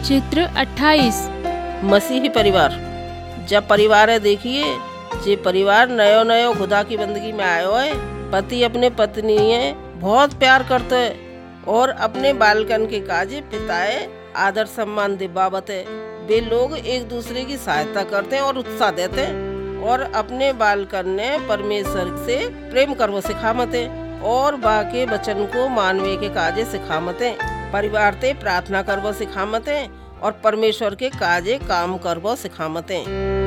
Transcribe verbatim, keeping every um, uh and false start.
चित्र अट्ठाईस। मसीही परिवार। जब परिवार है देखिए, जे परिवार नयो नयो खुदा की बंदगी में आयो है। पति अपने पत्नी है बहुत प्यार करते है और अपने बालकन के काजे पिताए आदर सम्मान दिबावत है। वे लोग एक दूसरे की सहायता करते हैं और उत्साह देते हैं और अपने बालकन ने परमेश्वर से प्रेम करवो सिखामते और बाके वचन को मानवे के काजे सिखामते। परिवार ते प्रार्थना करवो सिखामते और परमेश्वर के काजे काम करवो सिखामते।